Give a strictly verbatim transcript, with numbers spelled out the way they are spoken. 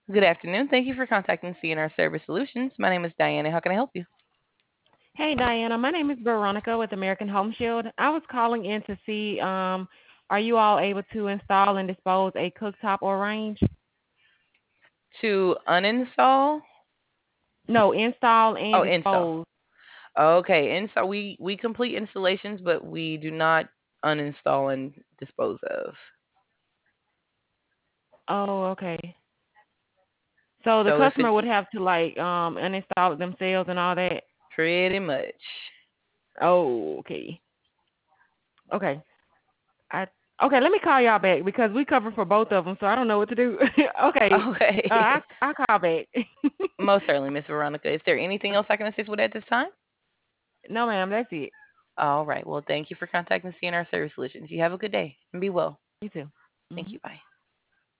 Good afternoon. Thank you for contacting C N R Service Solutions. My name is Diana. How can I help you? Hey Diana, my name is Veronica with American Home Shield. I was calling in to see um are you all able to install and dispose a cooktop or range? To uninstall? No, install and Oh, install. dispose. Okay, install. We we complete installations, but we do not uninstall and dispose of. Oh, okay. So the So if customer it's would have to like um uninstall it themselves and all that. pretty much. Oh, okay. Okay. I okay, let me call y'all back because we cover for both of them, so I don't know what to do. Okay. Uh I Okay. I call back. Most certainly, Miss Veronica. Is there anything else I can assist with at this time? No, ma'am, that's it. All right. Well, thank you for contacting C N R Service Solutions. You have a good day and be well. You too. Thank Mhm. you. Bye.